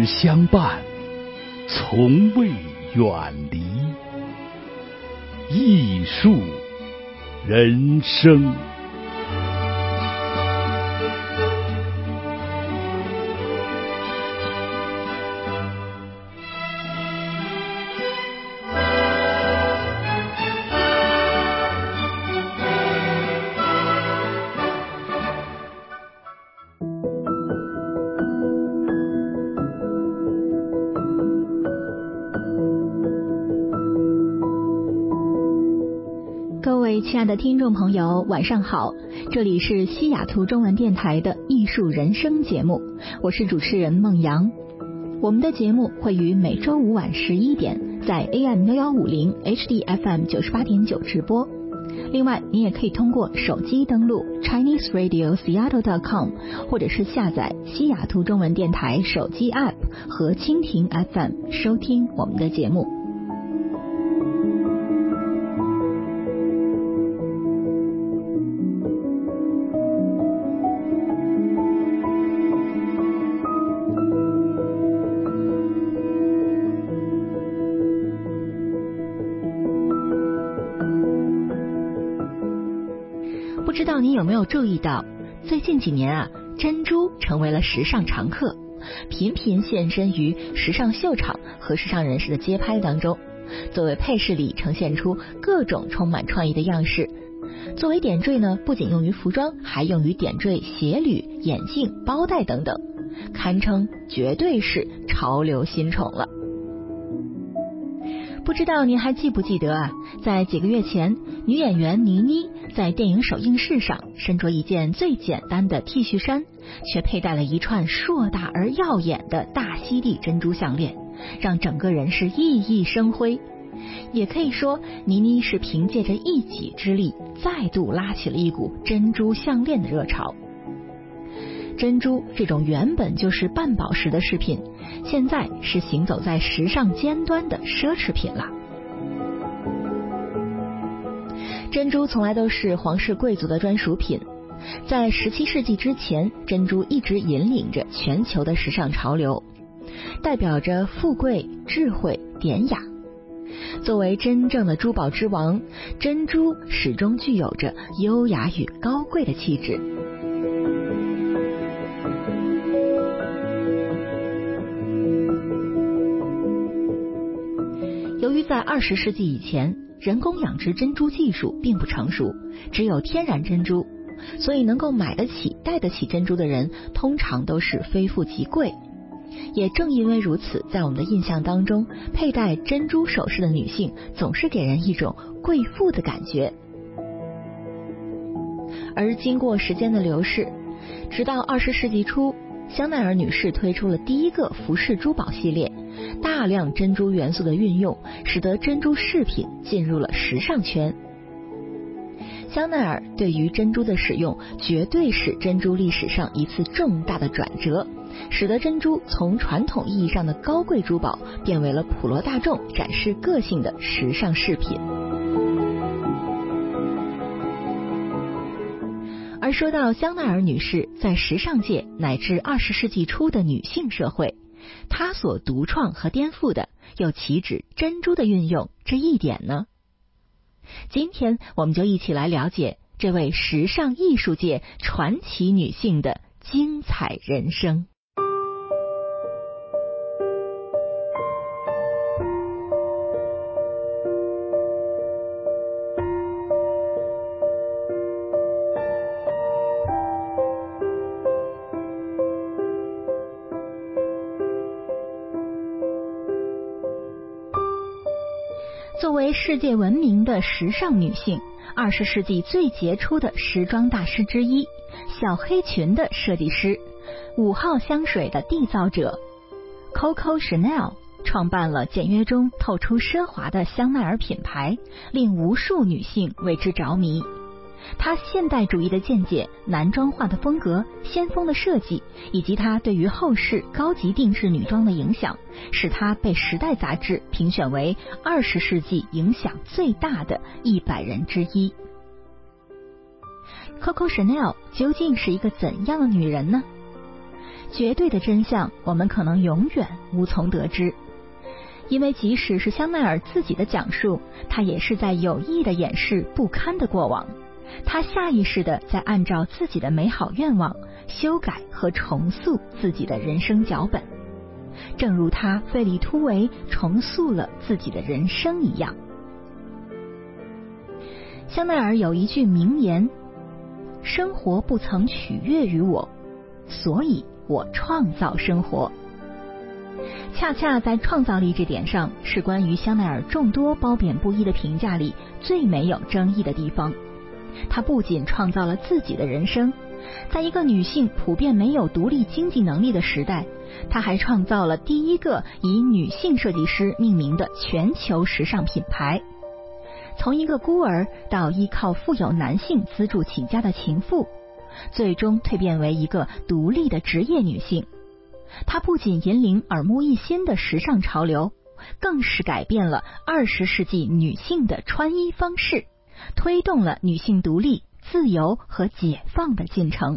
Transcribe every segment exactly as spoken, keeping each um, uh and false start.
直相伴，从未远离。艺术人生。 各位亲爱的听众朋友，晚上好，这里是西雅图中文电台的艺术人生节目，我是主持人孟阳。我们的节目会于每周五晚十一点在 A M 幺幺五零 H D F M 九十八点九直播。另外，你也可以通过手机登录 Chinese Radio Seattle dot com， 或者是下载西雅图中文电台手机 App 和蜻蜓 F M 收听我们的节目。不知道你有没有注意到，最近几年啊，珍珠成为了时尚常客，频频现身于时尚秀场和时尚人士的街拍当中。作为配饰里呈现出各种充满创意的样式。作为点缀呢，不仅用于服装，还用于点缀鞋履、眼镜、包带等等，堪称绝对是潮流新宠了。不知道您还记不记得啊，在几个月前，女演员倪妮在电影首映式上身着一件最简单的 T 恤衫，却佩戴了一串硕大而耀眼的大溪地珍珠项链，让整个人是熠熠生辉。也可以说，倪妮是凭借着一己之力，再度拉起了一股珍珠项链的热潮。珍珠这种原本就是半宝石的饰品，现在是行走在时尚尖端的奢侈品了。珍珠从来都是皇室贵族的专属品，在十七世纪之前，珍珠一直引领着全球的时尚潮流，代表着富贵、智慧、典雅。作为真正的珠宝之王，珍珠始终具有着优雅与高贵的气质。由于在二十世纪以前，人工养殖珍珠技术并不成熟，只有天然珍珠，所以能够买得起、戴得起珍珠的人，通常都是非富即贵。也正因为如此，在我们的印象当中，佩戴珍珠首饰的女性总是给人一种贵妇的感觉。而经过时间的流逝，直到二十世纪初，香奈儿女士推出了第一个服饰珠宝系列，大量珍珠元素的运用，使得珍珠饰品进入了时尚圈。香奈儿对于珍珠的使用，绝对是珍珠历史上一次重大的转折，使得珍珠从传统意义上的高贵珠宝，变为了普罗大众展示个性的时尚饰品。而说到香奈儿女士在时尚界乃至二十世纪初的女性社会，她所独创和颠覆的，又岂止珍珠的运用这一点呢？今天我们就一起来了解这位时尚艺术界传奇女性的精彩人生。作为世界闻名的时尚女性，二十世纪最杰出的时装大师之一，小黑裙的设计师，五号香水的缔造者 Coco Chanel 创办了简约中透出奢华的香奈儿品牌，令无数女性为之着迷。他现代主义的见解、男装化的风格、先锋的设计，以及他对于后世高级定制女装的影响，使他被《时代》杂志评选为二十世纪影响最大的一百人之一。Coco Chanel 究竟是一个怎样的女人呢？ 绝对的真相我们可能永远无从得知，因为即使是香奈儿自己的讲述，他也是在有意的掩饰不堪的过往，他下意识的在按照自己的美好愿望修改和重塑自己的人生脚本，正如他费力突围重塑了自己的人生一样。香奈儿有一句名言：生活不曾取悦于我，所以我创造生活。恰恰在创造力这点上，是关于香奈儿众多褒贬不一的评价里最没有争议的地方。她不仅创造了自己的人生，在一个女性普遍没有独立经济能力的时代，她还创造了第一个以女性设计师命名的全球时尚品牌。从一个孤儿到依靠富有男性资助起家的情妇，最终蜕变为一个独立的职业女性。她不仅引领耳目一新的时尚潮流，更是改变了二十世纪女性的穿衣方式，推动了女性独立、自由和解放的进程。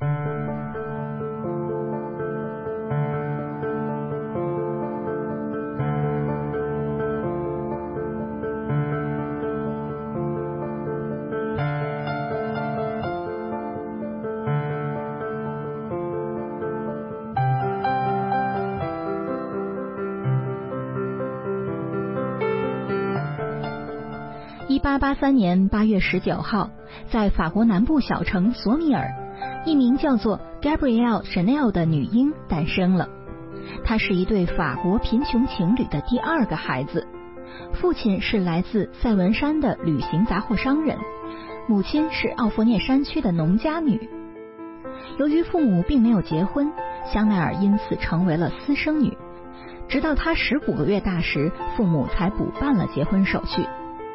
一八八三年八月十九号，在法国南部小城索米尔，一名叫做 Gabrielle Chanel 的女婴诞生了。她是一对法国贫穷情侣的第二个孩子，父亲是来自塞文山的旅行杂货商人，母亲是奥弗涅山区的农家女。由于父母并没有结婚，香奈儿因此成为了私生女。直到她十五个月大时，父母才补办了结婚手续。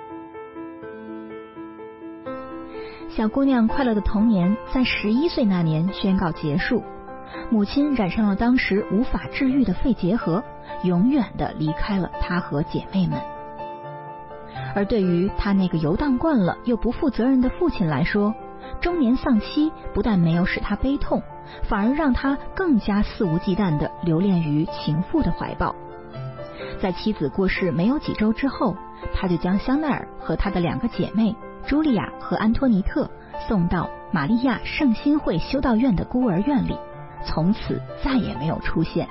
小姑娘快乐的童年在十一岁那年宣告结束，母亲染上了当时无法治愈的肺结核，永远的离开了她和姐妹们。而对于她那个游荡惯了又不负责任的父亲来说，中年丧妻不但没有使他悲痛，反而让他更加肆无忌惮地留恋于情妇的怀抱。在妻子过世没有几周之后，他就将香奈儿和她的两个姐妹茱莉亚和安托尼特送到玛利亚圣心会修道院的孤儿院里，从此再也没有出现。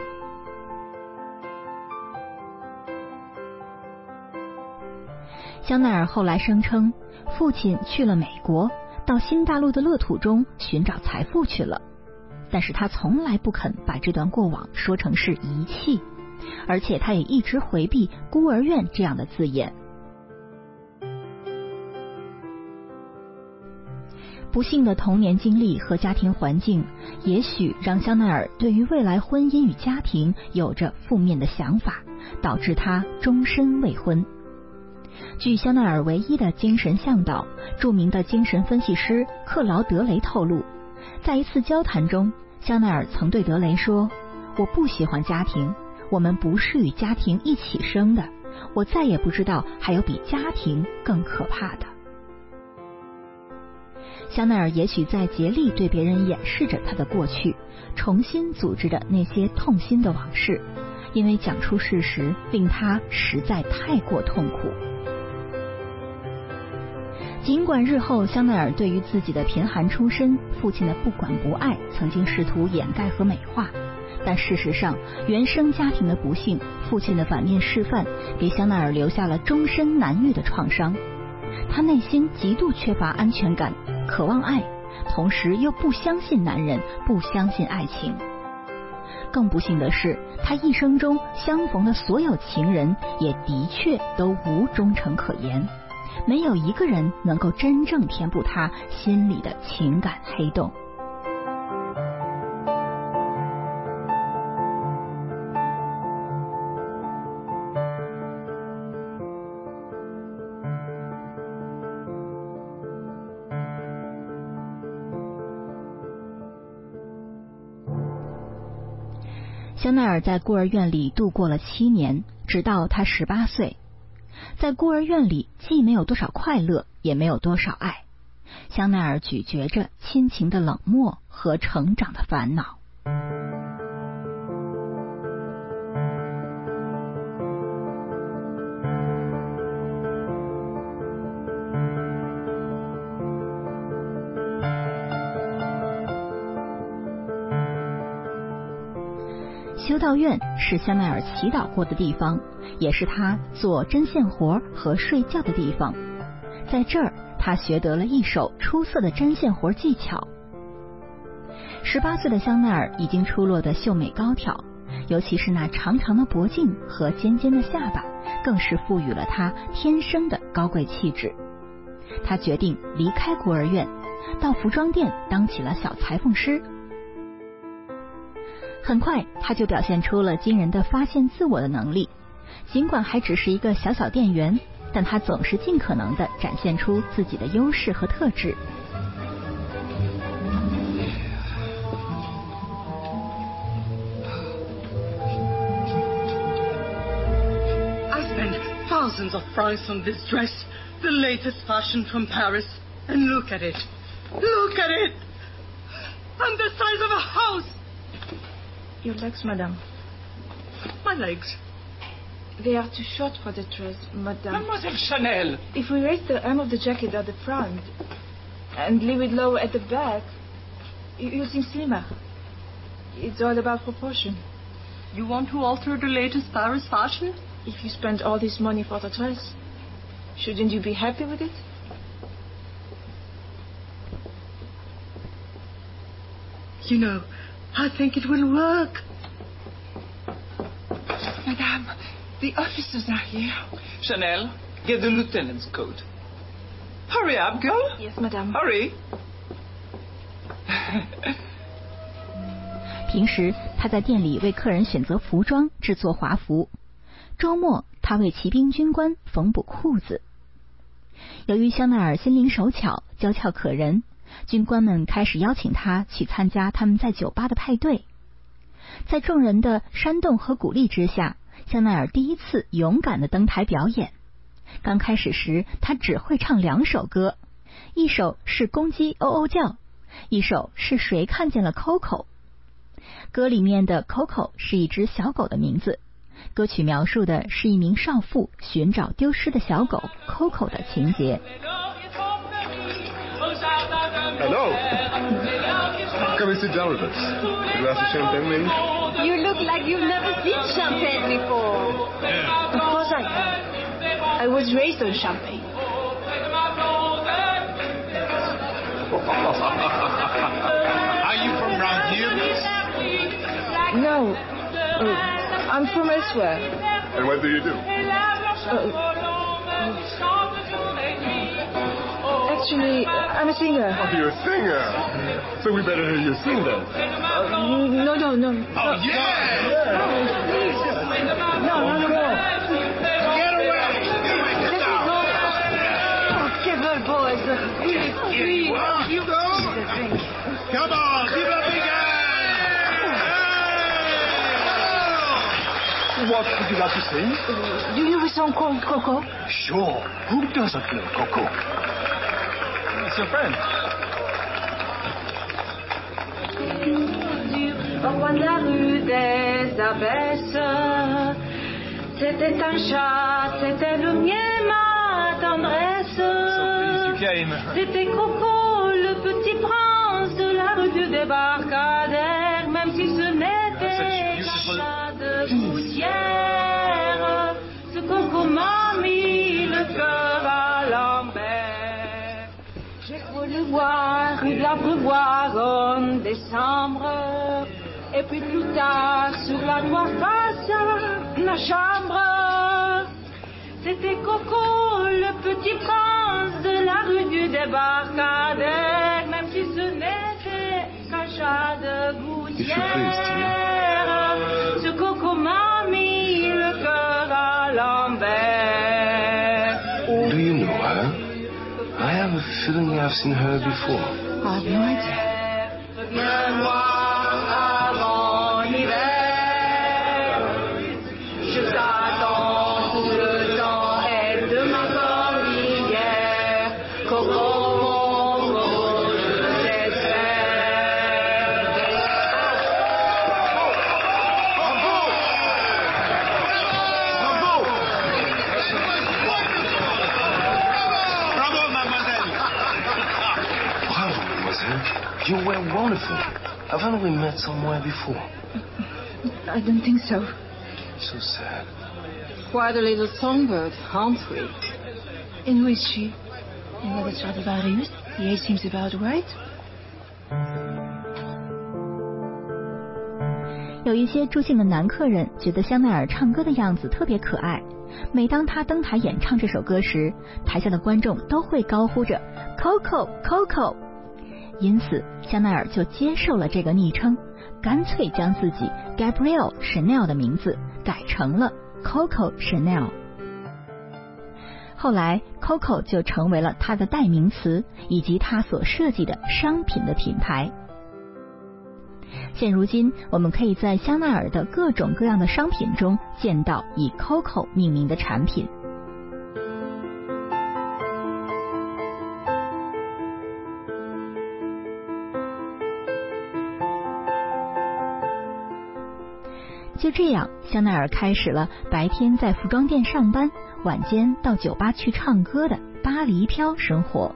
香奈儿后来声称，父亲去了美国，到新大陆的乐土中寻找财富去了，但是他从来不肯把这段过往说成是遗弃，而且他也一直回避孤儿院这样的字眼。不幸的童年经历和家庭环境，也许让香奈儿对于未来婚姻与家庭有着负面的想法，导致他终身未婚。据香奈儿唯一的精神向导、著名的精神分析师克劳德雷透露，在一次交谈中，香奈儿曾对德雷说：“我不喜欢家庭，我们不是与家庭一起生的，我再也不知道还有比家庭更可怕的。”香奈儿也许在竭力对别人掩饰着他的过去，重新组织着那些痛心的往事，因为讲出事实令他实在太过痛苦。尽管日后香奈儿对于自己的贫寒出身、父亲的不管不爱曾经试图掩盖和美化，但事实上原生家庭的不幸、父亲的反面示范给香奈儿留下了终身难愈的创伤。他内心极度缺乏安全感，渴望爱，同时又不相信男人，不相信爱情。更不幸的是，他一生中相逢的所有情人也的确都无忠诚可言，没有一个人能够真正填补他心里的情感黑洞。香奈儿在孤儿院里度过了七年，直到他十八岁。在孤儿院里，既没有多少快乐，也没有多少爱。香奈儿咀嚼着亲情的冷漠和成长的烦恼。 修道院是香奈儿祈祷过的地方，也是他做针线活和睡觉的地方。在这儿，他学得了一手出色的针线活技巧。十八岁的香奈儿已经出落得秀美高挑，尤其是那长长的脖颈和尖尖的下巴，更是赋予了他天生的高贵气质。他决定离开孤儿院，到服装店当起了小裁缝师。很快，他就表现出了惊人的发现自我的能力。尽管还只是一个小小店员，但他总是尽可能地展现出自己的优势和特质。 I spent thousands of francs on this dress, the latest fashion from Paris. And look at it. Look at it. I'm the size of a house. Your legs, madame. My legs? They are too short for the dress, madame. Mademoiselle Chanel. If we raise the hem of the jacket at the front and leave it low at the back, you, you'll seem slimmer. It's all about proportion. You want to alter the latest Paris fashion? If you spend all this money for the dress, shouldn't you be happy with it? You know, I think it will work. Madame, the officers are here. Chanel, get the lieutenant's coat. Hurry up, girl. Yes, madame. Hurry. 平时他在店里为客人选择服装，制作华服。周末他为骑兵军官缝补裤子。由于香奈儿心灵手巧，娇俏可人，军官们开始邀请他去参加他们在酒吧的派对。在众人的煽动和鼓励之下，香奈儿第一次勇敢地登台表演。刚开始时，他只会唱两首歌，一首是公鸡喔喔叫，一首是谁看见了 Coco。歌里面的 Coco 是一只小狗的名字，歌曲描述的是一名少妇寻找丢失的小狗 Coco 的情节。 Hello. Come and sit down with us. A glass of champagne, maybe? You look like you've never seen champagne before. Of course I have. I was raised on champagne. Are you from round here, miss? No. Uh, I'm from elsewhere. And what do you do? Uh, Actually, I'm a singer. Oh, you're a singer. So we better hear you sing then. Uh, no, no, no. Oh, yeah! No, no, no, no. Get away! Let me go. Oh, Kevin, boys. Please, please. You go! Come on, give it a big hand! What would you like to sing? Uh, do you know a song called Coco? Sure. Who doesn't know Coco? It's your friend. Au coin de la rue des Abbesses, c'était un chat, c'était le mien, ma tendresse. So pleased you came. C'était Coco, le petit prince de la rue du débarcadère, même si ce n'était qu'un chat de gouttière. Ce Coco m'a mis le cœur à l'envers. J'ai cru le voir, rue de l'Abreuvoir en décembre. Et puis plus tard, sur la droite face à ma chambre, c'était Coco, le petit prince de la rue du débarcadère, même si ce n'était qu'un chat de gouttière. Ce Coco m'a mis le cœur à l'envers. Do you know her? I have a feeling I've seen her before. I have no idea. Reviens-moi avant l'hiver. Je t'attends tout le temps et de ma cordillère. Coco, Coco, je t'espère. Bravo, mademoiselle. Bravo, mademoiselle. You were wonderful. Haven't we met somewhere before? I don't think so. So sad. Quite a little songbird, aren't we? And who is she? And what is Stradivarius? The age seems about right. 有一些朱姓的男客人觉得香奈儿唱歌的样子特别可爱，每当他登台演唱这首歌时，台下的观众都会高呼着 Coco Coco， 因此香奈儿就接受了这个昵称，干脆将自己 Gabrielle Chanel 的名字改成了 Coco Chanel。 后来 Coco 就成为了他的代名词，以及他所设计的商品的品牌。现如今，我们可以在香奈儿的各种各样的商品中见到以 Coco 命名的产品。就这样，香奈儿开始了白天在服装店上班，晚间到酒吧去唱歌的巴黎漂生活。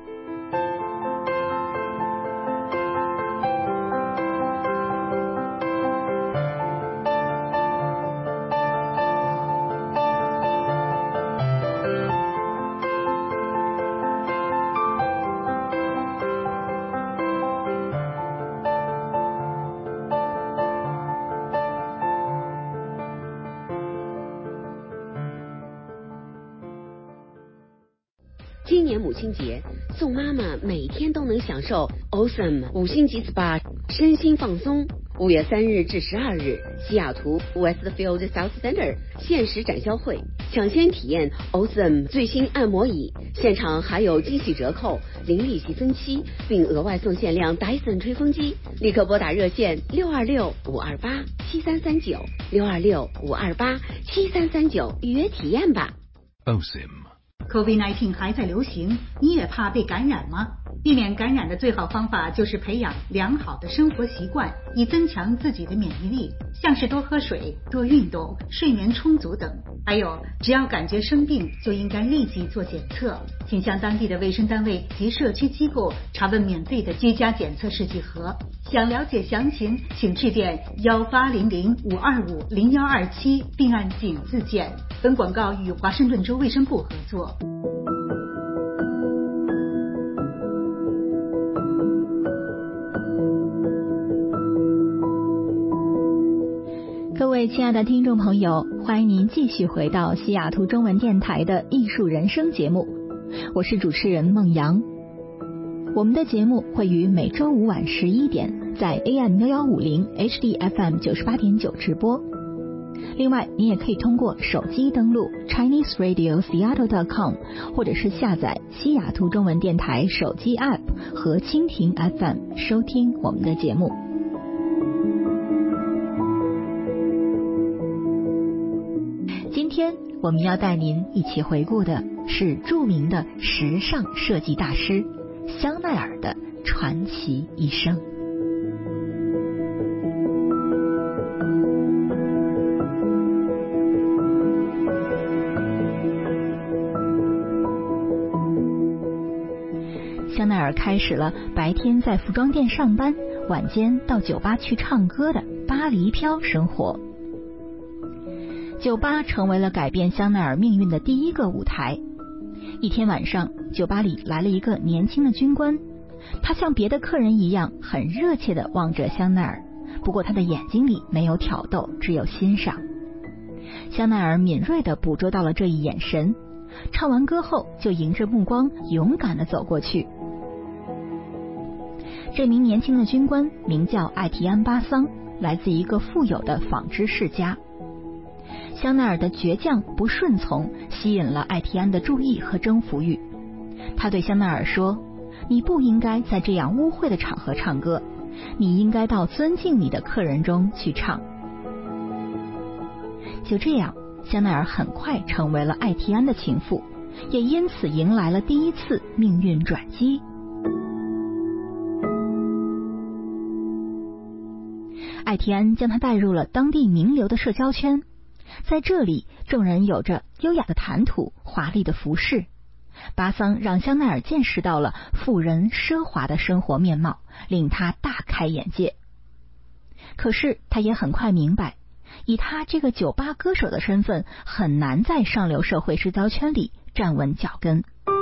今年母亲节，宋妈妈每天都能享受 Awesome 五星级 S P A 身心放松。五月三日至十二日，西雅图 Westfield South Center 限时展销会，抢先体验 Awesome 最新按摩椅，现场还有惊喜折扣、零利息分期，并额外送限量 Dyson 吹风机。立刻拨打热线六二六五二八七三三九 六二六五二八七三三九预约体验吧。 Awesome。COVID 十九 还在流行，你也怕被感染吗？避免感染的最好方法就是培养良好的生活习惯，以增强自己的免疫力，像是多喝水、多运动、睡眠充足等。还有，只要感觉生病，就应该立即做检测，请向当地的卫生单位及社区机构查问免费的居家检测试剂盒。想了解详情，请致电幺八零零五二五零幺二七，并按井字键。本广告与华盛顿州卫生部合作。 各位亲爱的听众朋友，欢迎您继续回到西雅图中文电台的艺术人生节目，我是主持人孟阳。我们的节目会于每周五晚十一点在 A M 幺幺五零 H D F M 九十八点九直播。另外，你也可以通过手机登录 Chinese Radio Seattle dot com， 或者是下载西雅图中文电台手机 App 和蜻蜓 F M 收听我们的节目。今天我们要带您一起回顾的是著名的时尚设计大师香奈儿的传奇一生。香奈儿开始了白天在服装店上班，晚间到酒吧去唱歌的巴黎漂生活。酒吧成为了改变香奈儿命运的第一个舞台。一天晚上，酒吧里来了一个年轻的军官，他像别的客人一样很热切地望着香奈儿，不过他的眼睛里没有挑逗，只有欣赏。香奈儿敏锐地捕捉到了这一眼神，唱完歌后就迎着目光勇敢地走过去。这名年轻的军官名叫艾提安·巴桑，来自一个富有的纺织世家。香奈儿的倔强不顺从吸引了艾提安的注意和征服欲。他对香奈儿说：“你不应该在这样污秽的场合唱歌，你应该到尊敬你的客人中去唱。”就这样，香奈儿很快成为了艾提安的情妇，也因此迎来了第一次命运转机。艾提安将他带入了当地名流的社交圈，在这里，众人有着优雅的谈吐、华丽的服饰。巴桑让香奈儿见识到了富人奢华的生活面貌，令他大开眼界。 可是他也很快明白，以他这个酒吧歌手的身份，很难在上流社会社交圈里站稳脚跟。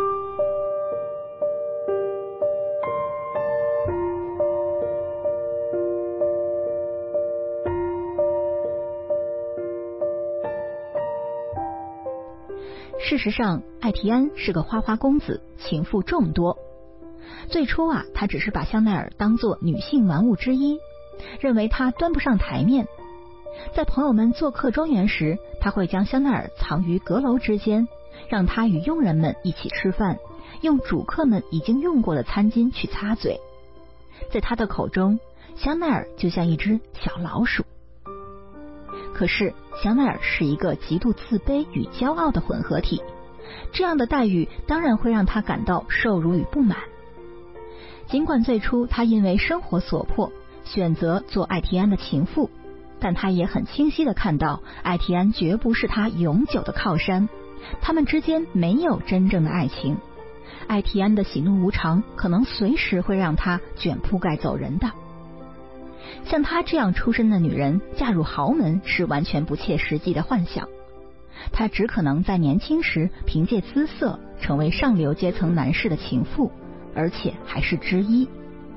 事实上，艾提安是个花花公子，情妇众多。最初啊，他只是把香奈儿当作女性玩物之一，认为她端不上台面。在朋友们做客庄园时，他会将香奈儿藏于阁楼之间，让她与佣人们一起吃饭，用主客们已经用过的餐巾去擦嘴。在他的口中，香奈儿就像一只小老鼠。可是香奈儿是一个极度自卑与骄傲的混合体，这样的待遇当然会让他感到受辱与不满。尽管最初他因为生活所迫选择做艾提安的情妇，但他也很清晰地看到艾提安绝不是他永久的靠山，他们之间没有真正的爱情。艾提安的喜怒无常可能随时会让他卷铺盖走人的。像她这样出身的女人嫁入豪门是完全不切实际的幻想，她只可能在年轻时凭借姿色成为上流阶层男士的情妇，而且还是之一。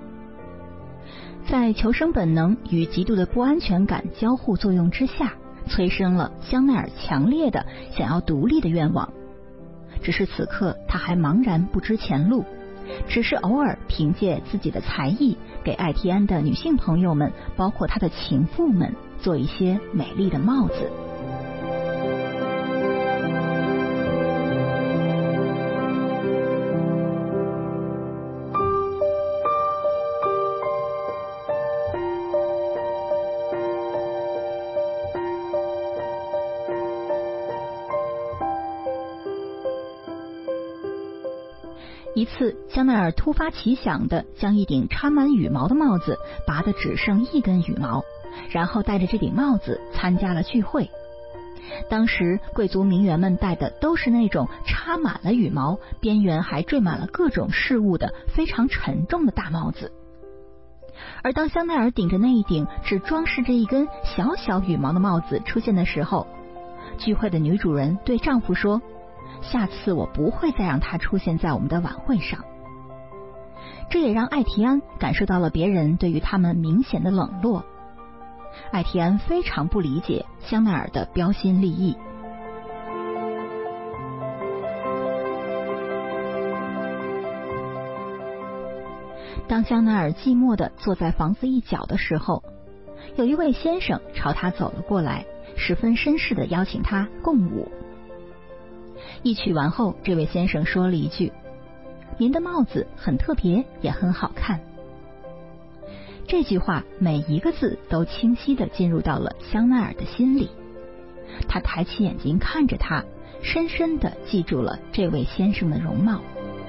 在求生本能与极度的不安全感交互作用之下，催生了香奈儿强烈的想要独立的愿望。只是此刻她还茫然不知前路，只是偶尔凭借自己的才艺给艾提安的女性朋友们，包括她的情妇们，做一些美丽的帽子。一次，香奈儿突发奇想地将一顶插满羽毛的帽子拔得只剩一根羽毛，然后戴着这顶帽子参加了聚会。当时贵族名媛们戴的都是那种插满了羽毛，边缘还缀满了各种饰物的非常沉重的大帽子。而当香奈儿顶着那一顶只装饰着一根小小羽毛的帽子出现的时候，聚会的女主人对丈夫说，下次我不会再让他出现在我们的晚会上。这也让艾提安感受到了别人对于他们明显的冷落。艾提安非常不理解香奈儿的标新立异。当香奈儿寂寞地坐在房子一角的时候，有一位先生朝他走了过来，十分绅士地邀请他共舞。一曲完后，这位先生说了一句，您的帽子很特别，也很好看。这句话每一个字都清晰地进入到了香奈儿的心里。他抬起眼睛看着他，深深地记住了这位先生的容貌。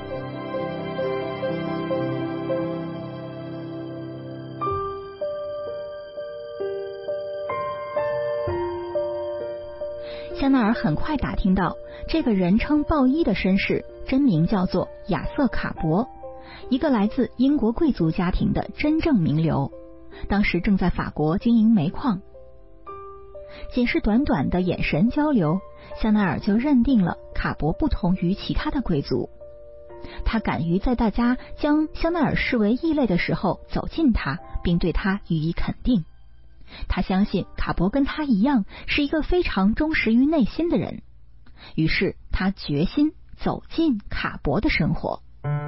香奈儿很快打听到，这个人称鲍伊的绅士真名叫做亚瑟·卡伯，一个来自英国贵族家庭的真正名流，当时正在法国经营煤矿。仅是短短的眼神交流，香奈儿就认定了卡伯不同于其他的贵族。他敢于在大家将香奈儿视为异类的时候走近他，并对他予以肯定。他相信卡伯跟他一样是一个非常忠实于内心的人，于是他决心走进卡伯的生活。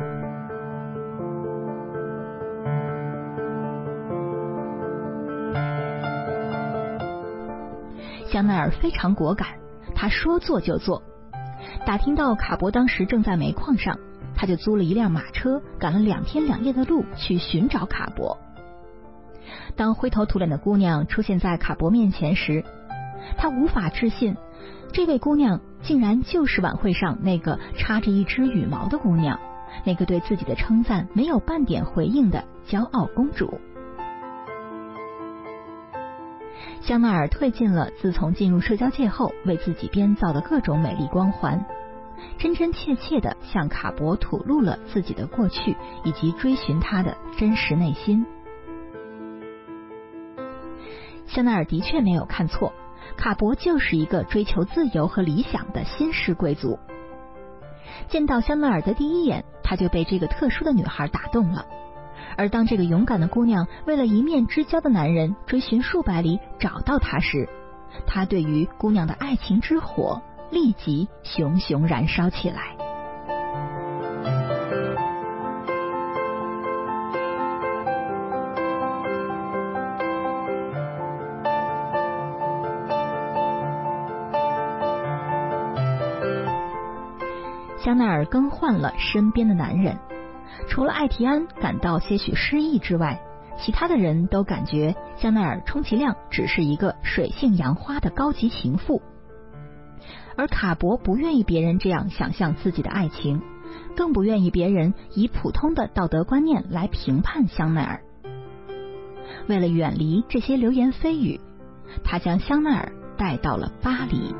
香奈儿非常果敢，他说做就做。打听到卡伯当时正在煤矿上，他就租了一辆马车，赶了两天两夜的路去寻找卡伯。当灰头土脸的姑娘出现在卡伯面前时，他无法置信，这位姑娘竟然就是晚会上那个插着一只羽毛的姑娘，那个对自己的称赞没有半点回应的骄傲公主。香奈儿褪尽了自从进入社交界后为自己编造的各种美丽光环，真真切切地向卡伯吐露了自己的过去以及追寻他的真实内心。 香奈儿的确没有看错，卡博就是一个追求自由和理想的新式贵族。见到香奈儿的第一眼，他就被这个特殊的女孩打动了。而当这个勇敢的姑娘为了一面之交的男人追寻数百里找到他时，他对于姑娘的爱情之火立即熊熊燃烧起来。香奈儿更换了身边的男人，除了艾提安感到些许失意之外，其他的人都感觉香奈儿充其量只是一个水性杨花的高级情妇。而卡博不愿意别人这样想象自己的爱情，更不愿意别人以普通的道德观念来评判香奈儿。为了远离这些流言蜚语，他将香奈儿带到了巴黎。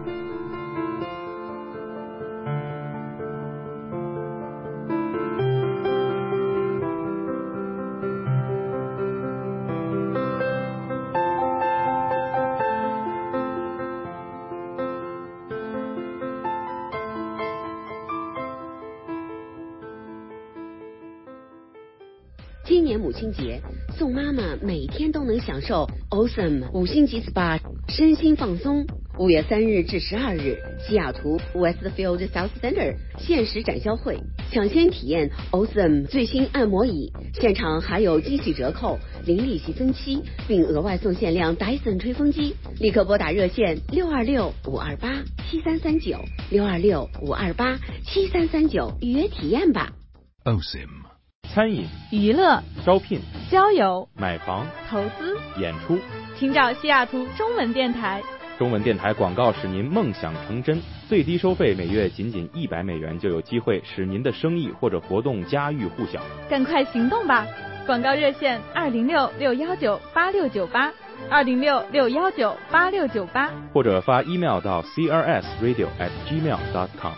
今年母亲节，宋妈妈每天都能享受 Awesome 五星级 S P A 身心放松。五月三日至十二日，西雅图 Westfield South Center 限时展销会，抢先体验 Awesome 最新按摩椅，现场还有惊喜折扣、零利息分期，并额外送限量 Dyson 吹风机。立刻拨打热线六二六五二八七三三九六二六五二八七三三九预约体验吧。 Awesome。 餐饮、 娱乐、 招聘、 交友、 买房、 投资、 演出， 请找西雅图中文电台。 中文电台广告使您梦想成真，最低收费每月仅仅一百美元，就有机会使您的生意或者活动家喻户晓。 赶快行动吧！广告热线二零六六幺九八六九八，二零六六幺九八六九八， 或者发 email 到 c r s radio at gmail dot com。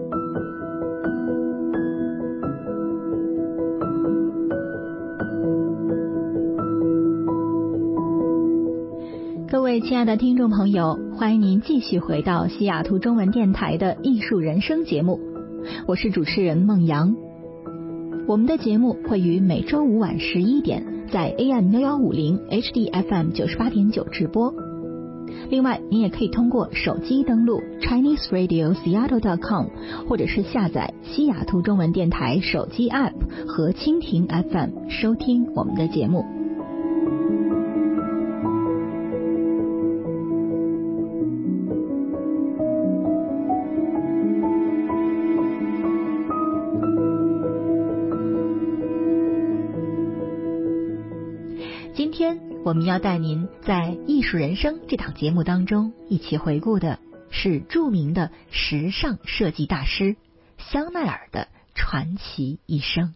各位亲爱的听众朋友，欢迎您继续回到西雅图中文电台的艺术人生节目，我是主持人孟阳。我们的节目会于每周五晚十一点在 A M 六一五零 H D F M 九十八点九直播。另外，您也可以通过手机登录 Chinese Radio Seattle dot com， 或者是下载西雅图中文电台手机 App 和蜻蜓 F M 收听我们的节目。今天我们要带您在《艺术人生》这档节目当中一起回顾的是著名的时尚设计大师香奈儿的传奇一生。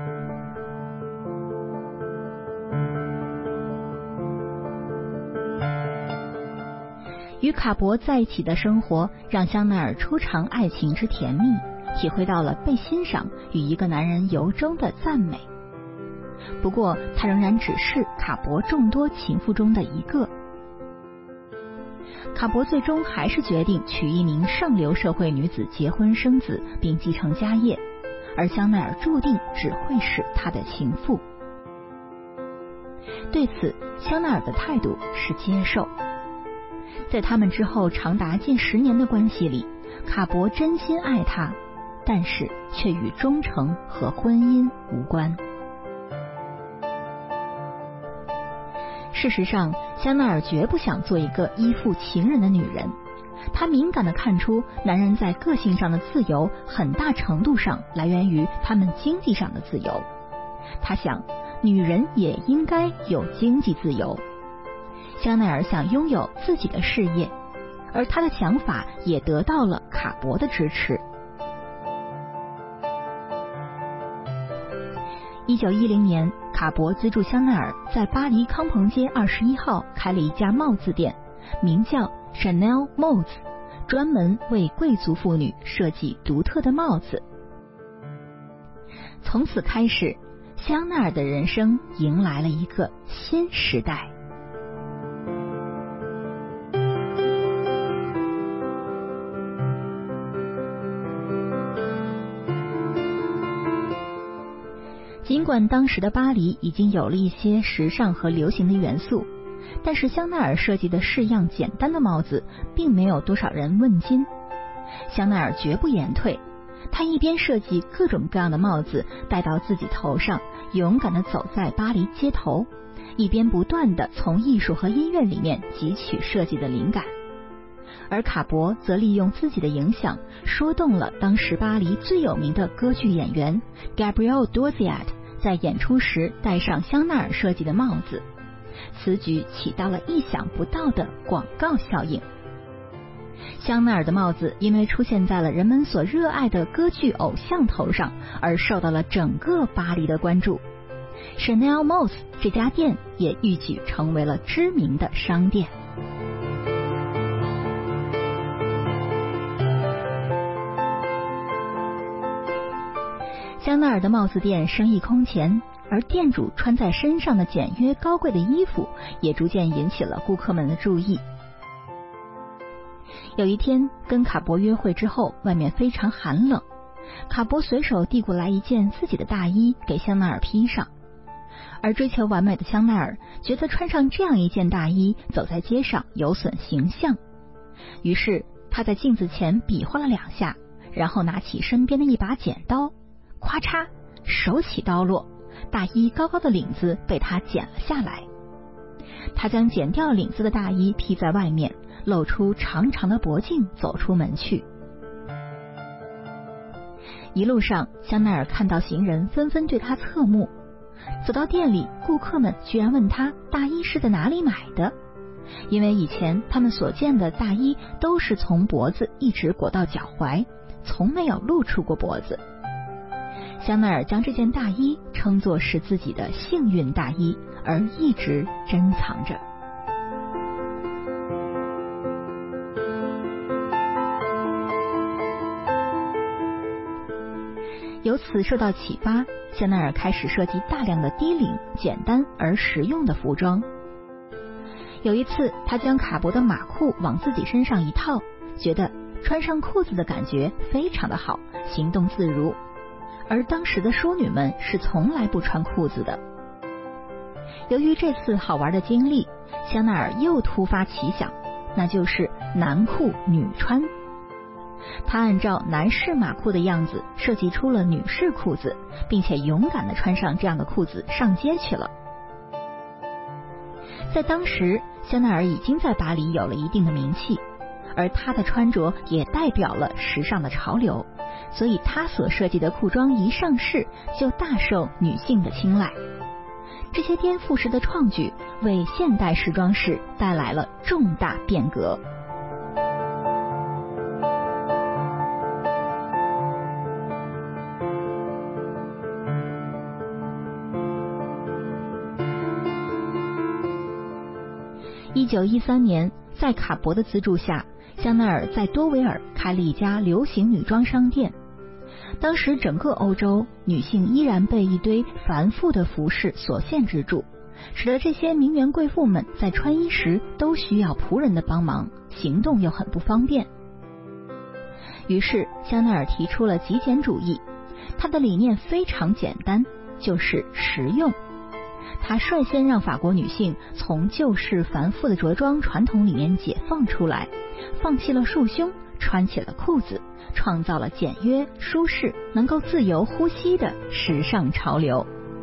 与卡博在一起的生活让香奈儿初尝爱情之甜蜜，体会到了被欣赏与一个男人由衷的赞美。不过他仍然只是卡博众多情妇中的一个。卡博最终还是决定娶一名上流社会女子结婚生子并继承家业，而香奈儿注定只会是他的情妇。对此，香奈儿的态度是接受。在他们之后长达近十年的关系里，卡博真心爱她，但是却与忠诚和婚姻无关。事实上，香奈儿绝不想做一个依附情人的女人。她敏感地看出，男人在个性上的自由，很大程度上来源于他们经济上的自由。她想，女人也应该有经济自由。香奈儿想拥有自己的事业，而她的想法也得到了卡博的支持。一九一零年，卡博资助香奈儿在巴黎康朋街二十一号开了一家帽子店，名叫 Chanel 帽子，专门为贵族妇女设计独特的帽子。从此开始，香奈儿的人生迎来了一个新时代。 尽管当时的巴黎已经有了一些时尚和流行的元素，但是香奈儿设计的式样简单的帽子并没有多少人问津。香奈儿绝不言退，他一边设计各种各样的帽子戴到自己头上，勇敢地走在巴黎街头，一边不断地从艺术和音乐里面汲取设计的灵感。而卡博则利用自己的影响，说动了当时巴黎最有名的歌剧演员 Gabriel Dourziat 在演出时戴上香奈儿设计的帽子，此举起到了意想不到的广告效应。香奈儿的帽子因为出现在了人们所热爱的歌剧偶像头上，而受到了整个巴黎的关注。Chanel Mousse 这家店也一举成为了知名的商店。香奈儿的帽子店生意空前，而店主穿在身上的简约高贵的衣服也逐渐引起了顾客们的注意。有一天跟卡博约会之后，外面非常寒冷，卡博随手递过来一件自己的大衣给香奈儿披上，而追求完美的香奈儿觉得穿上这样一件大衣走在街上有损形象，于是他在镜子前比划了两下，然后拿起身边的一把剪刀，咔嚓，手起刀落，大衣高高的领子被他剪了下来。他将剪掉领子的大衣披在外面，露出长长的脖颈，走出门去。一路上，香奈儿看到行人纷纷对他侧目，走到店里，顾客们居然问他大衣是在哪里买的，因为以前他们所见的大衣都是从脖子一直裹到脚踝，从没有露出过脖子。香奈儿将这件大衣称作是自己的幸运大衣，而一直珍藏着。由此受到启发，香奈儿开始设计大量的低领、简单而实用的服装。有一次，他将卡博的马裤往自己身上一套，觉得穿上裤子的感觉非常的好，行动自如。而当时的淑女们是从来不穿裤子的。由于这次好玩的经历，香奈儿又突发奇想，那就是男裤女穿。他按照男士马裤的样子设计出了女士裤子，并且勇敢地穿上这样的裤子上街去了。在当时，香奈儿已经在巴黎有了一定的名气，而他的穿着也代表了时尚的潮流，所以他所设计的裤装一上市就大受女性的青睐。这些颠覆式的创举为现代时装史带来了重大变革。一九一三年，在卡博的资助下，香奈儿在多维尔开了一家流行女装商店。当时整个欧洲，女性依然被一堆繁复的服饰所限制住，使得这些名媛贵妇们在穿衣时都需要仆人的帮忙，行动又很不方便。于是香奈儿提出了极简主义，他的理念非常简单，就是实用。他率先让法国女性从旧式繁复的着装传统里面解放出来，放弃了束胸，穿起了裤子，创造了简约、舒适、能够自由呼吸的时尚潮流。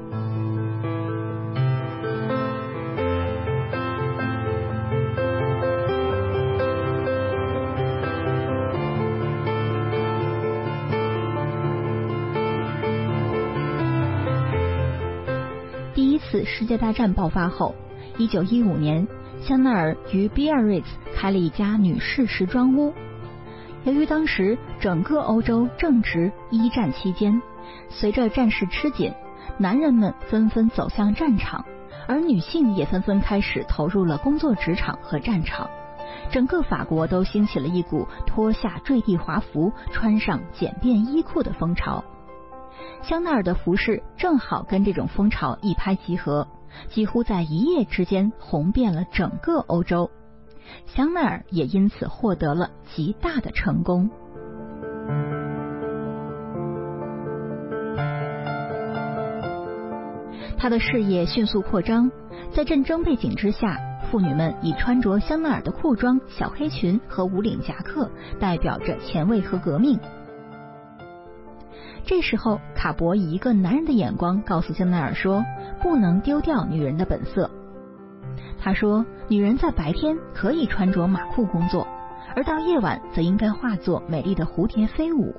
第一次世界大战爆发后，一九一五年，香奈儿于 Biarritz 开了一家女士时装屋。由于当时整个欧洲正值一战期间，随着战事吃紧，男人们纷纷走向战场，而女性也纷纷开始投入了工作职场和战场。整个法国都兴起了一股脱下坠地华服，穿上简便衣裤的风潮。香奈儿的服饰正好跟这种风潮一拍即合，几乎在一夜之间红遍了整个欧洲。香奈儿也因此获得了极大的成功。 他的事业迅速扩张，在战争背景之下，妇女们以穿着香奈儿的裤装、小黑裙和无领夹克代表着前卫和革命。这时候，卡博以一个男人的眼光告诉香奈儿说，不能丢掉女人的本色。他说，女人在白天可以穿着马裤工作，而到夜晚则应该化作美丽的蝴蝶飞舞。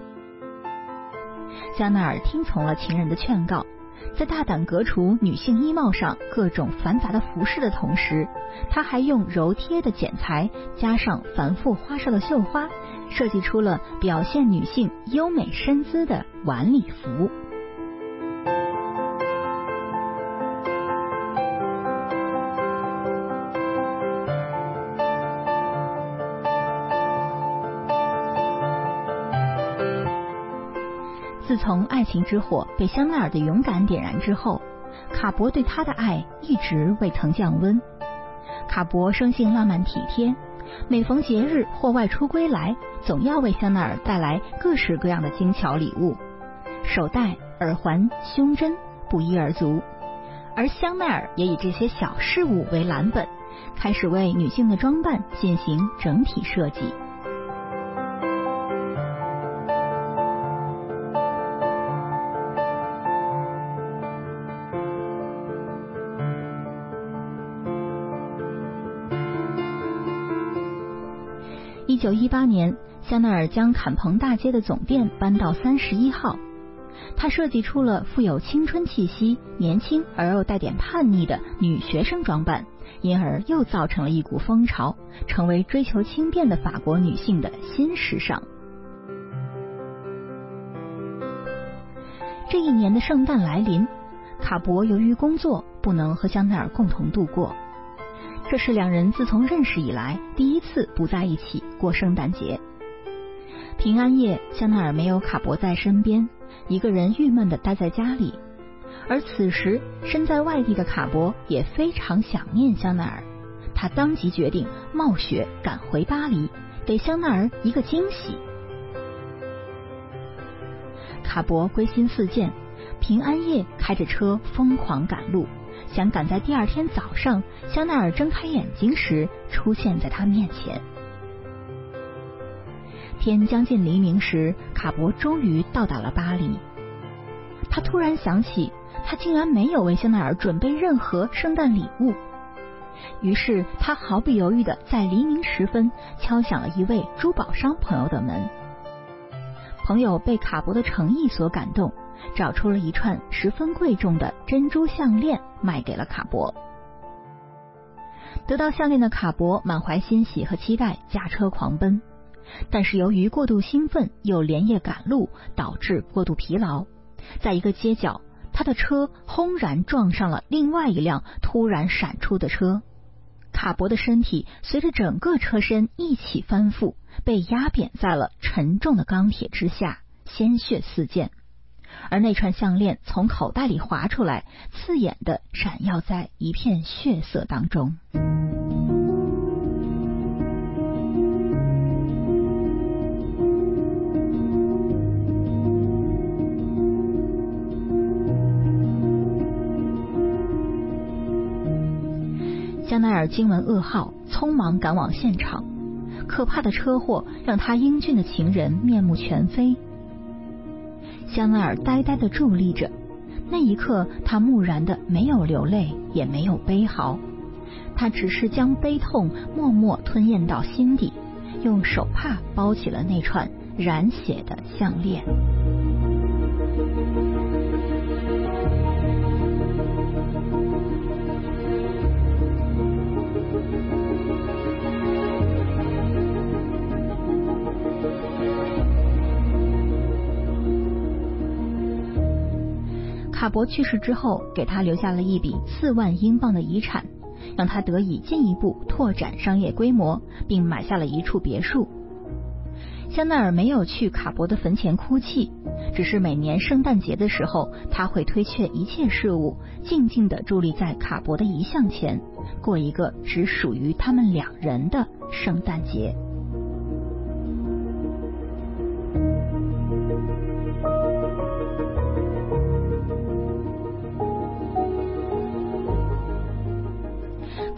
香奈儿听从了情人的劝告，在大胆革除女性衣帽上各种繁杂的服饰的同时，他还用柔贴的剪裁加上繁复花哨的绣花，设计出了表现女性优美身姿的晚礼服。自从爱情之火被香奈儿的勇敢点燃之后，卡博对她的爱一直未曾降温。卡博生性浪漫体贴，每逢节日或外出归来，总要为香奈儿带来各式各样的精巧礼物，手袋、耳环、胸针不一而足。而香奈儿也以这些小事物为蓝本，开始为女性的装扮进行整体设计。一九一八年，香奈儿将坎彭大街的总店搬到三十一号。他设计出了富有青春气息、年轻而又带点叛逆的女学生装扮，因而又造成了一股风潮，成为追求轻便的法国女性的新时尚。这一年的圣诞来临，卡博由于工作不能和香奈儿共同度过。这是两人自从认识以来第一次不在一起过圣诞节。平安夜，香奈儿没有卡博在身边，一个人郁闷地待在家里。而此时身在外地的卡博也非常想念香奈儿，他当即决定冒雪赶回巴黎，给香奈儿一个惊喜。卡博归心似箭，平安夜开着车疯狂赶路，想赶在第二天早上香奈儿睁开眼睛时出现在他面前。天将近黎明时，卡博终于到达了巴黎。他突然想起，他竟然没有为香奈儿准备任何圣诞礼物。于是他毫不犹豫地在黎明时分敲响了一位珠宝商朋友的门。朋友被卡博的诚意所感动，找出了一串十分贵重的珍珠项链卖给了卡博。得到项链的卡博满怀欣喜和期待，驾车狂奔。但是由于过度兴奋又连夜赶路，导致过度疲劳，在一个街角，他的车轰然撞上了另外一辆突然闪出的车。卡博的身体随着整个车身一起翻覆，被压扁在了沉重的钢铁之下，鲜血四溅。而那串项链从口袋里滑出来，刺眼地闪耀在一片血色当中。香奈儿惊闻噩耗，匆忙赶往现场。可怕的车祸让他英俊的情人面目全非。香奈儿呆呆地伫立着，那一刻他木然的没有流泪，也没有悲嚎，他只是将悲痛默默吞咽到心底，用手帕包起了那串染血的项链。卡博去世之后，给他留下了一笔四万英镑的遗产，让他得以进一步拓展商业规模，并买下了一处别墅。香奈儿没有去卡博的坟前哭泣，只是每年圣诞节的时候，他会推却一切事物，静静地伫立在卡博的遗像前，过一个只属于他们两人的圣诞节。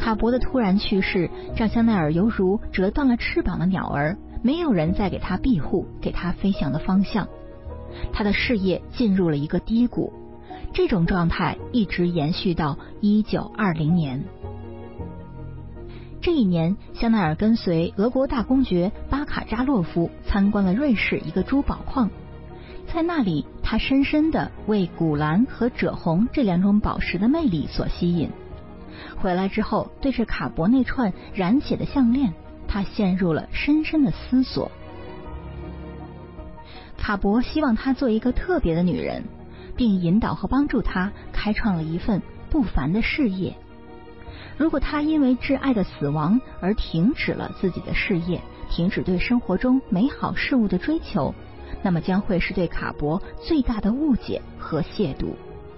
卡伯的突然去世让香奈儿犹如折断了翅膀的鸟儿，没有人再给他庇护，给他飞翔的方向。他的事业进入了一个低谷，这种状态一直延续到一九二零年。这一年，香奈儿跟随俄国大公爵巴卡扎洛夫参观了瑞士一个珠宝矿，在那里他深深地为古蓝和赭红这两种宝石的魅力所吸引。回来之后，对着卡伯那串染血的项链，他陷入了深深的思索。卡伯希望她做一个特别的女人，并引导和帮助她开创了一份不凡的事业。如果她因为挚爱的死亡而停止了自己的事业，停止对生活中美好事物的追求，那么将会是对卡伯最大的误解和亵渎。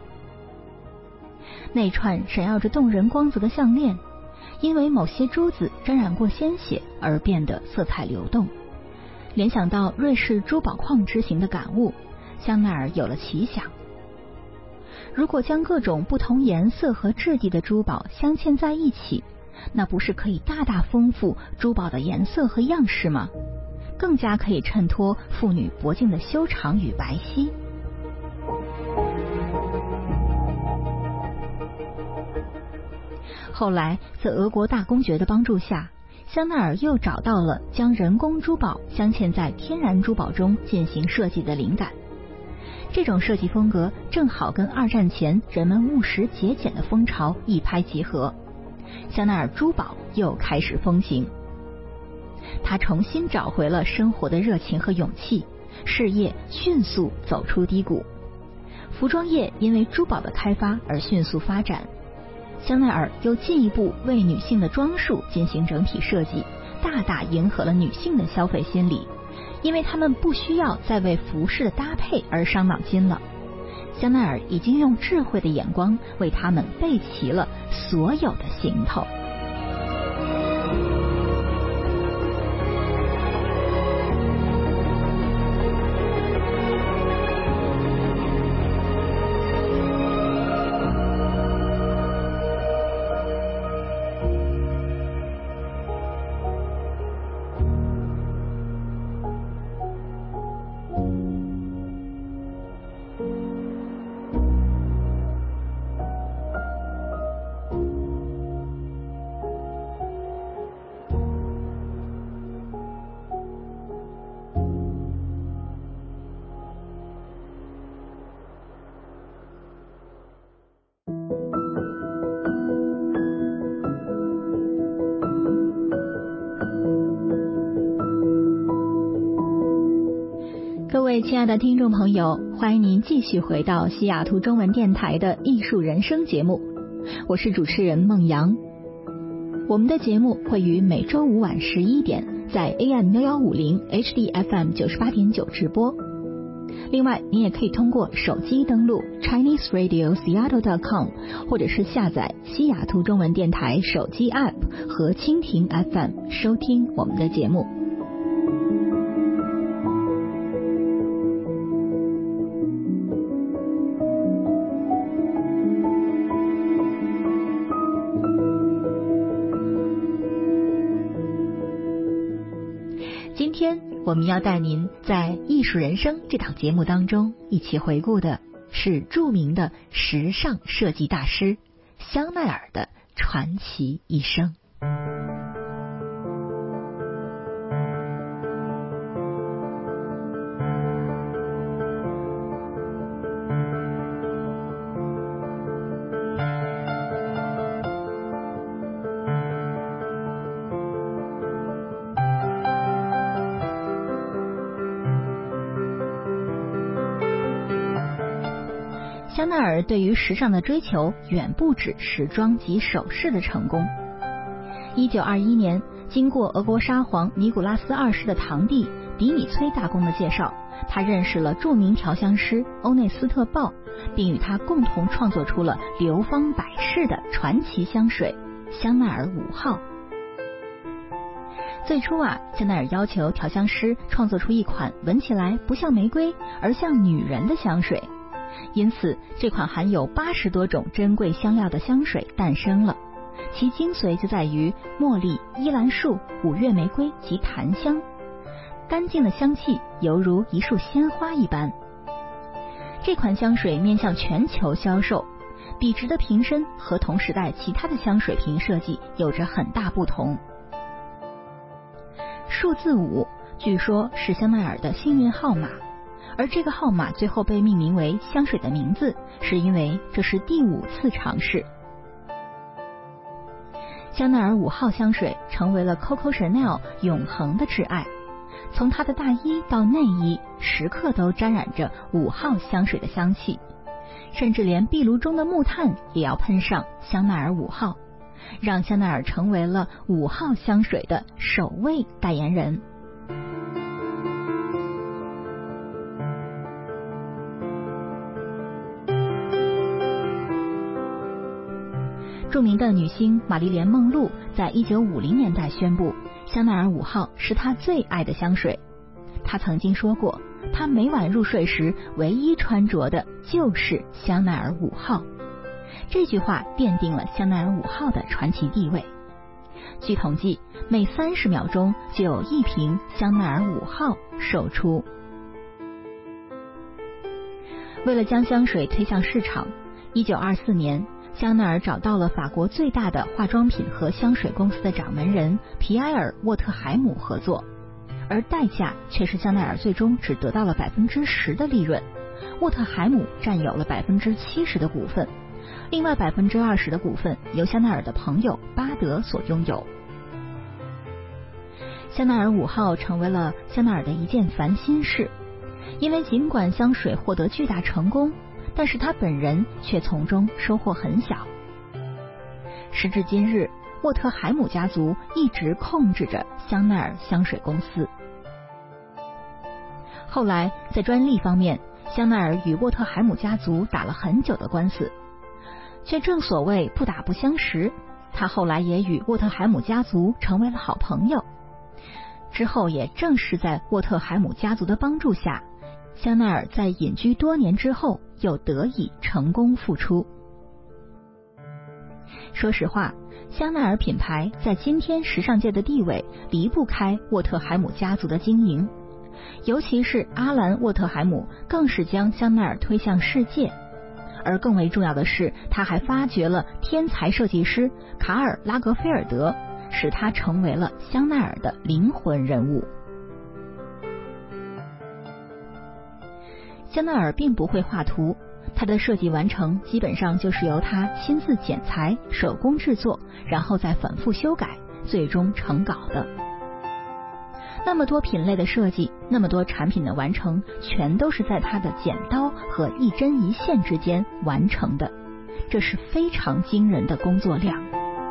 那串闪耀着动人光泽的项链，因为某些珠子沾染过鲜血而变得色彩流动。联想到瑞士珠宝矿之行的感悟，香奈儿有了奇想：如果将各种不同颜色和质地的珠宝镶嵌在一起，那不是可以大大丰富珠宝的颜色和样式吗？更加可以衬托妇女脖颈的修长与白皙。后来，在俄国大公爵的帮助下，香奈儿又找到了将人工珠宝镶嵌在天然珠宝中进行设计的灵感。这种设计风格正好跟二战前人们务实节俭的风潮一拍即合，香奈儿珠宝又开始风行。他重新找回了生活的热情和勇气，事业迅速走出低谷。服装业因为珠宝的开发而迅速发展，香奈儿又进一步为女性的装束进行整体设计，大大迎合了女性的消费心理，因为她们不需要再为服饰的搭配而伤脑筋了。香奈儿已经用智慧的眼光为她们备齐了所有的行头。各位亲爱的听众朋友，欢迎您继续回到西雅图中文电台的艺术人生节目，我是主持人孟阳。我们的节目会于每周五晚十一点在 A M 幺幺五零 H D F M 九十八点九直播。另外，您也可以通过手机登录 Chinese Radio Seattle dot com， 或者是下载西雅图中文电台手机 App 和蜻蜓 F M 收听我们的节目。今天我们要带您在《艺术人生》这档节目当中一起回顾的是著名的时尚设计大师香奈儿的传奇一生。香奈儿对于时尚的追求远不止时装及首饰的成功。一九二一年，经过俄国沙皇尼古拉斯二世的堂弟迪米崔大公的介绍，他认识了著名调香师欧内斯特·鲍，并与他共同创作出了流芳百世的传奇香水香奈儿五号。最初啊，香奈儿要求调香师创作出一款闻起来不像玫瑰而像女人的香水，因此这款含有八十多种珍贵香料的香水诞生了。 其精髓就在于茉莉、依兰树、五月玫瑰及檀香，干净的香气犹如一束鲜花一般。这款香水面向全球销售，笔直的瓶身和同时代其他的香水瓶设计有着很大不同。数字五据说是香奈儿的幸运号码，而这个号码最后被命名为香水的名字，是因为这是第五次尝试。香奈儿五号香水成为了 Coco Chanel 永恒的挚爱，从她的大衣到内衣，时刻都沾染着五号香水的香气，甚至连壁炉中的木炭也要喷上香奈儿五号，让香奈儿成为了五号香水的首位代言人。著名的女星玛丽莲·梦露在一九五零年代宣布，香奈儿五号是她最爱的香水。她曾经说过，她每晚入睡时唯一穿着的就是香奈儿五号。这句话奠定了香奈儿五号的传奇地位。据统计，每三十秒钟就有一瓶香奈儿五号售出。为了将香水推向市场，一九二四年香奈儿找到了法国最大的化妆品和香水公司的掌门人皮埃尔·沃特海姆合作，而代价却是香奈儿最终只得到了百分之十的利润，沃特海姆占有了百分之七十的股份，另外百分之二十的股份由香奈儿的朋友巴德所拥有。香奈儿五号成为了香奈儿的一件烦心事，因为尽管香水获得巨大成功，但是他本人却从中收获很小。时至今日，沃特海姆家族一直控制着香奈儿香水公司。后来在专利方面，香奈儿与沃特海姆家族打了很久的官司，却正所谓不打不相识，他后来也与沃特海姆家族成为了好朋友。之后也正是在沃特海姆家族的帮助下，香奈儿在隐居多年之后又得以成功复出。说实话，香奈儿品牌在今天时尚界的地位离不开沃特海姆家族的经营，尤其是阿兰·沃特海姆更是将香奈儿推向世界。而更为重要的是，他还发掘了天才设计师卡尔·拉格菲尔德，使他成为了香奈儿的灵魂人物。香奈儿并不会画图，他的设计完成基本上就是由他亲自剪裁、手工制作，然后再反复修改，最终成稿的。那么多品类的设计，那么多产品的完成，全都是在他的剪刀和一针一线之间完成的，这是非常惊人的工作量。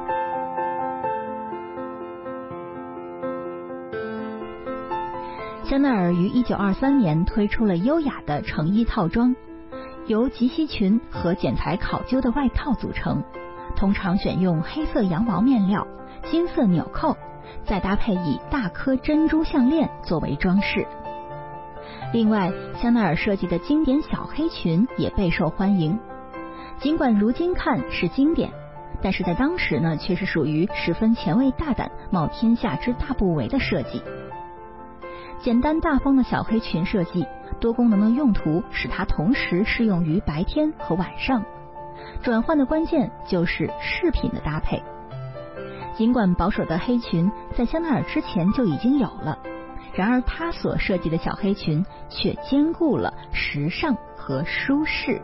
香奈儿于一九二三年推出了优雅的成衣套装，由及膝裙和剪裁考究的外套组成，通常选用黑色羊毛面料、金色纽扣，再搭配以大颗珍珠项链作为装饰。另外，香奈儿设计的经典小黑裙也备受欢迎，尽管如今看是经典，但是在当时呢，却是属于十分前卫大胆、冒天下之大不韪的设计。简单大方的小黑裙设计，多功能的用途使它同时适用于白天和晚上。转换的关键就是饰品的搭配。尽管保守的黑裙在香奈儿之前就已经有了，然而它所设计的小黑裙却兼顾了时尚和舒适。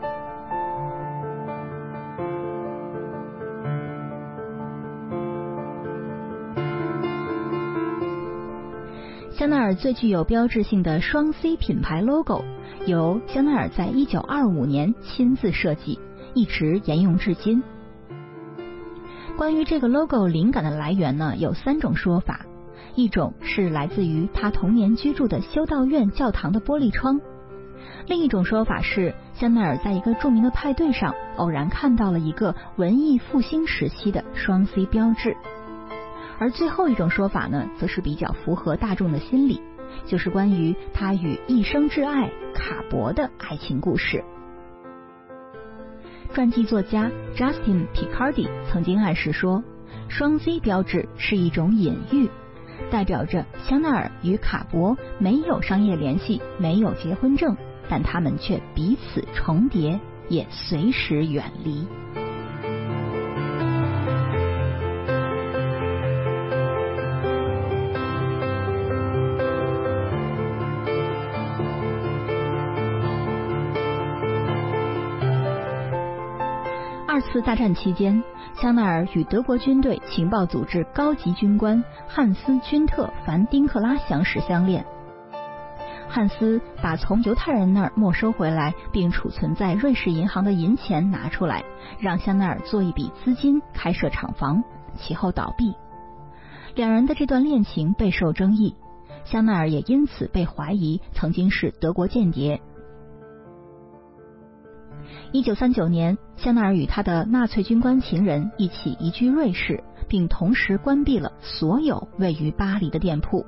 香奈儿最具有标志性的双 C 品牌 logo 由香奈儿在一九二五年亲自设计，一直沿用至今。关于这个 logo 灵感的来源呢，有三种说法。一种是来自于他童年居住的修道院教堂的玻璃窗，另一种说法是香奈儿在一个著名的派对上偶然看到了一个文艺复兴时期的双 C 标志。而最后一种说法呢，则是比较符合大众的心理，就是关于他与一生挚爱卡博的爱情故事。传记作家 Justin Picardi 曾经暗示说， 双 Z 标志是一种隐喻，代表着香奈儿与卡博没有商业联系，没有结婚证，但他们却彼此重叠，也随时远离。二次大战期间，香奈儿与德国军队情报组织高级军官汉斯·君特·凡丁克拉相识相恋。汉斯把从犹太人那儿没收回来并储存在瑞士银行的银钱拿出来，让香奈儿做一笔资金开设厂房，其后倒闭。两人的这段恋情备受争议，香奈儿也因此被怀疑曾经是德国间谍。一九三九年，香奈儿与他的纳粹军官情人一起移居瑞士，并同时关闭了所有位于巴黎的店铺。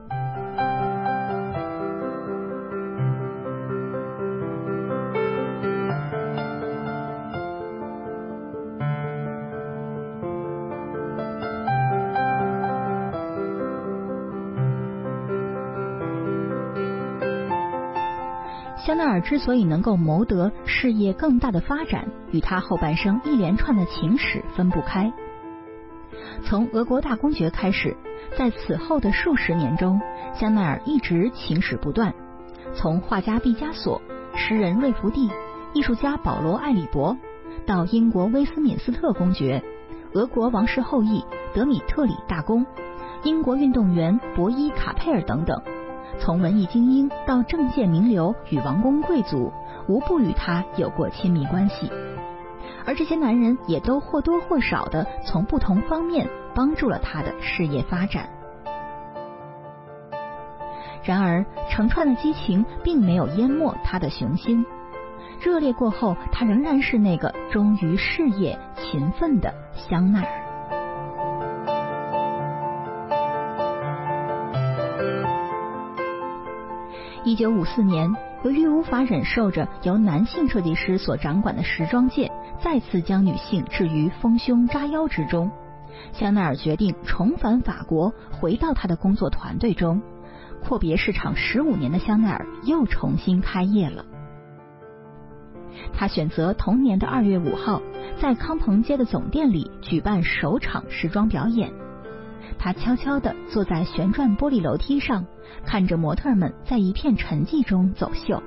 香奈儿之所以能够谋得事业更大的发展，与他后半生一连串的情史分不开。从俄国大公爵开始，在此后的数十年中，香奈儿一直情史不断。从画家毕加索、诗人瑞福蒂、艺术家保罗·艾里伯，到英国威斯敏斯特公爵、俄国王室后裔德米特里大公、英国运动员博伊·卡佩尔等等。从文艺精英到政界名流与王公贵族，无不与他有过亲密关系，而这些男人也都或多或少的从不同方面帮助了他的事业发展。然而，成串的激情并没有淹没他的雄心，热烈过后，他仍然是那个忠于事业、勤奋的香奈儿。一九五四年，由于无法忍受着由男性设计师所掌管的时装界再次将女性置于丰胸扎腰之中，香奈儿决定重返法国，回到他的工作团队中。阔别市场十五年的香奈儿又重新开业了。他选择同年的二月五号，在康朋街的总店里举办首场时装表演。他悄悄地坐在旋转玻璃楼梯上，看着模特们在一片沉寂中走秀。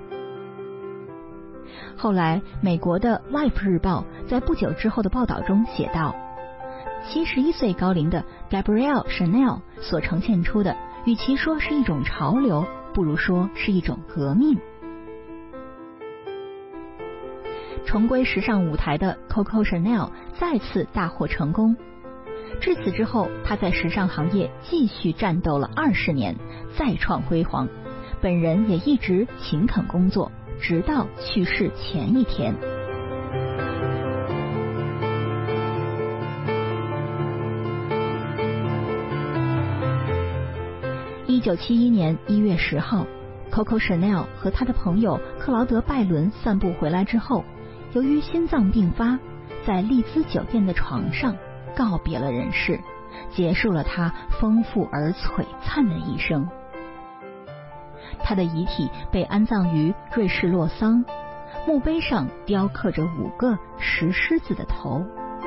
后来，美国的《Life》日报在不久之后的报道中写道，七十一岁高龄的 Gabrielle Chanel 所呈现出的，与其说是一种潮流，不如说是一种革命。重归时尚舞台的 Coco Chanel 再次大获成功。至此之后，他在时尚行业继续战斗了二十年，再创辉煌。本人也一直勤恳工作，直到去世前一天。一九七一年一月十号 ，Coco Chanel 和他的朋友克劳德·拜伦散步回来之后，由于心脏病发，在丽兹酒店的床上告别了人世，结束了他丰富而璀璨的一生。他的遗体被安葬于瑞士洛桑，墓碑上雕刻着五个石狮子的头。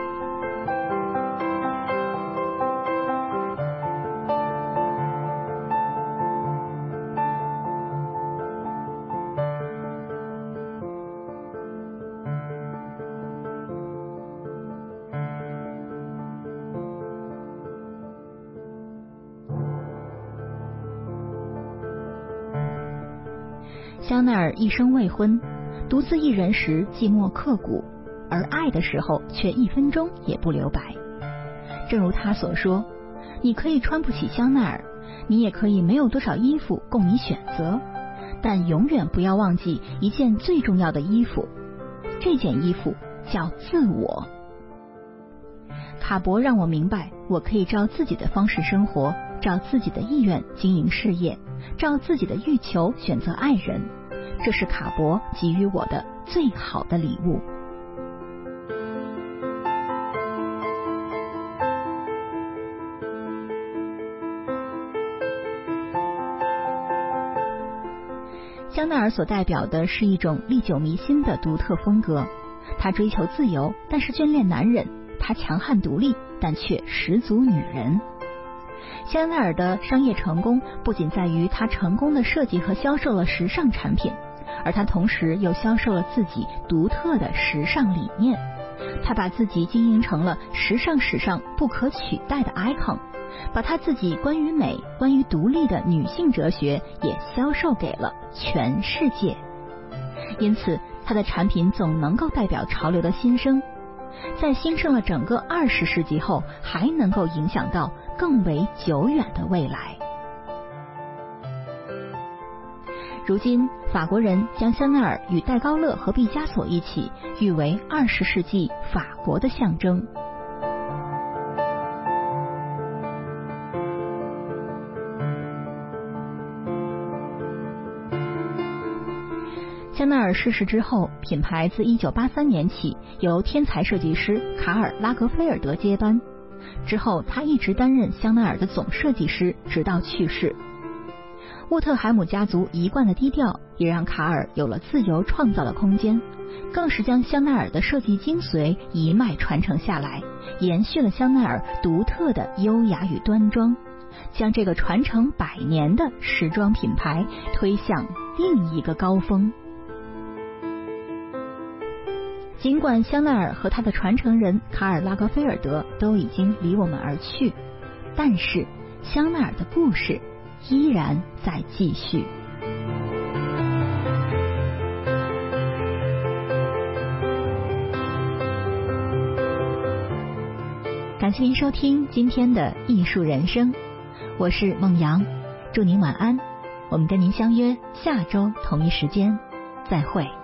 香奈儿一生未婚，独自一人时寂寞刻骨，而爱的时候却一分钟也不留白。正如他所说，你可以穿不起香奈儿，你也可以没有多少衣服供你选择，但永远不要忘记一件最重要的衣服，这件衣服叫自我。卡博让我明白，我可以照自己的方式生活，照自己的意愿经营事业，照自己的欲求选择爱人，这是卡博给予我的最好的礼物。 奈儿所代表的是一种历久弥新的独特风格。她追求自由，但是眷恋男人；她强悍独立，但却十足女人。香奈儿的商业成功不仅在于她成功的设计和销售了时尚产品，而她同时又销售了自己独特的时尚理念。她把自己经营成了时尚史上不可取代的 icon， 把她自己关于美、关于独立的女性哲学也销售给了全世界。因此，她的产品总能够代表潮流的新生，在兴盛了整个二十世纪后，还能够影响到更为久远的未来。如今，法国人将香奈儿与戴高乐和毕加索一起誉为二十世纪法国的象征。香奈儿逝世之后，品牌自一九八三年起由天才设计师卡尔拉格菲尔德接班，之后他一直担任香奈儿的总设计师，直到去世。沃特海姆家族一贯的低调，也让卡尔有了自由创造的空间，更是将香奈儿的设计精髓一脉传承下来，延续了香奈儿独特的优雅与端庄，将这个传承百年的时装品牌推向另一个高峰。尽管香奈儿和他的传承人卡尔拉格菲尔德都已经离我们而去，但是香奈儿的故事依然在继续。感谢您收听今天的艺术人生，我是孟阳，祝您晚安，我们跟您相约下周同一时间再会。